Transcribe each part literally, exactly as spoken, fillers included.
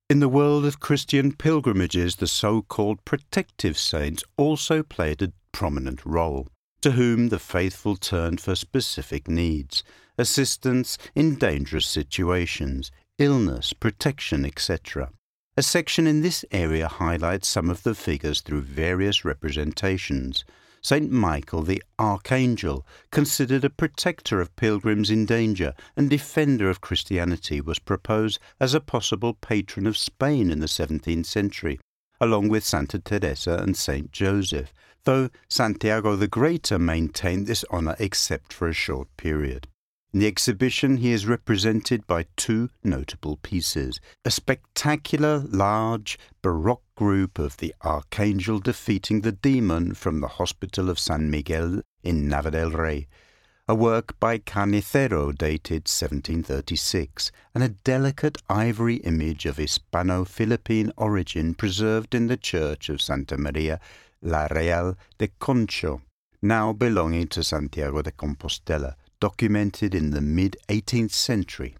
In the world of Christian pilgrimages, the so-called protective saints also played a prominent role, to whom the faithful turned for specific needs, assistance in dangerous situations, illness, protection, et cetera. A section in this area highlights some of the figures through various representations. Saint Michael the Archangel, considered a protector of pilgrims in danger and defender of Christianity, was proposed as a possible patron of Spain in the seventeenth century, along with Santa Teresa and Saint Joseph, though Santiago the Greater maintained this honour except for a short period. In the exhibition he is represented by two notable pieces, a spectacular, large, Baroque group of the Archangel defeating the demon from the Hospital of San Miguel in Nava del Rey, a work by Carnicero dated seventeen thirty-six, and a delicate ivory image of Hispano-Philippine origin preserved in the church of Santa Maria la Real de Concho, now belonging to Santiago de Compostela, documented in the mid-eighteenth century.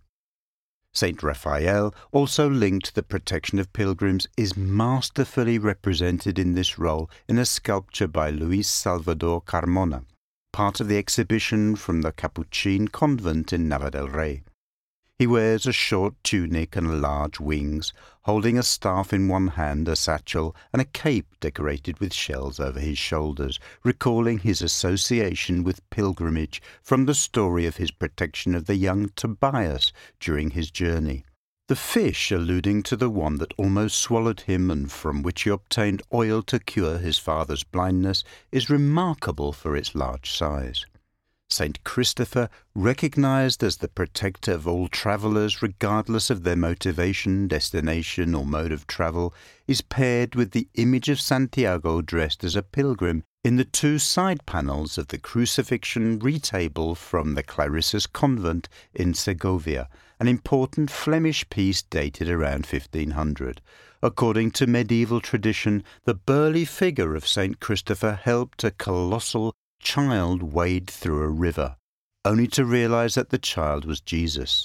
Saint Raphael, also linked to the protection of pilgrims, is masterfully represented in this role in a sculpture by Luis Salvador Carmona, part of the exhibition from the Capuchin convent in Nava del Rey. He wears a short tunic and large wings, holding a staff in one hand, a satchel, and a cape decorated with shells over his shoulders, recalling his association with pilgrimage from the story of his protection of the young Tobias during his journey. The fish, alluding to the one that almost swallowed him and from which he obtained oil to cure his father's blindness, is remarkable for its large size. Saint Christopher, recognized as the protector of all travellers regardless of their motivation, destination or mode of travel, is paired with the image of Santiago dressed as a pilgrim in the two side panels of the crucifixion retable from the Clarissa's convent in Segovia, an important Flemish piece dated around fifteen hundred. According to medieval tradition, the burly figure of Saint Christopher helped a colossal child wade through a river, only to realize that the child was Jesus.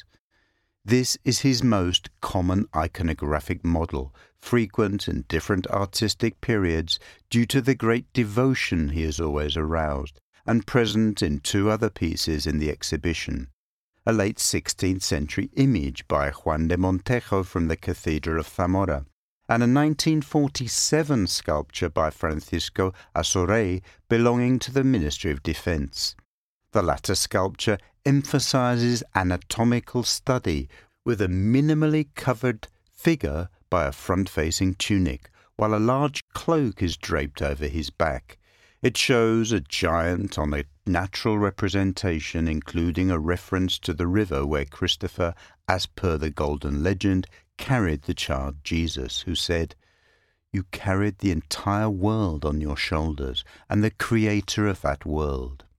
This is his most common iconographic model, frequent in different artistic periods due to the great devotion he has always aroused, and present in two other pieces in the exhibition. A late sixteenth century image by Juan de Montejo from the Cathedral of Zamora, and a nineteen forty-seven sculpture by Francisco Azorey belonging to the Ministry of Defense. The latter sculpture emphasizes anatomical study with a minimally covered figure by a front-facing tunic, while a large cloak is draped over his back. It shows a giant on a natural representation, including a reference to the river where Christopher, as per the golden legend, carried the child Jesus, who said, "You carried the entire world on your shoulders and the creator of that world."